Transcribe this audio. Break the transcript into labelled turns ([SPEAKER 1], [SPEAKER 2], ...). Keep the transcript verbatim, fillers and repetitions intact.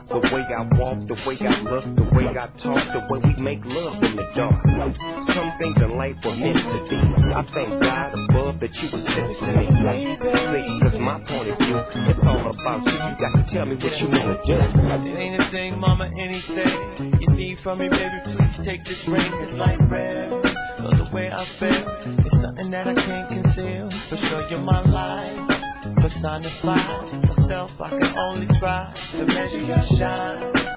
[SPEAKER 1] The way I walk, the way I look, the way I talk, the way we make love in the dark. Some things in life were meant to be. I thank God above that you were sent to me. See, cause my point of view, it's all about you. You got to tell me what you wanna do.
[SPEAKER 2] It ain't a thing, mama, anything you need from me, baby, please take this ring. It's like red, so the way I feel, it's something that I can't conceal. For sure you're my life, personify myself, I can only try to measure your shine.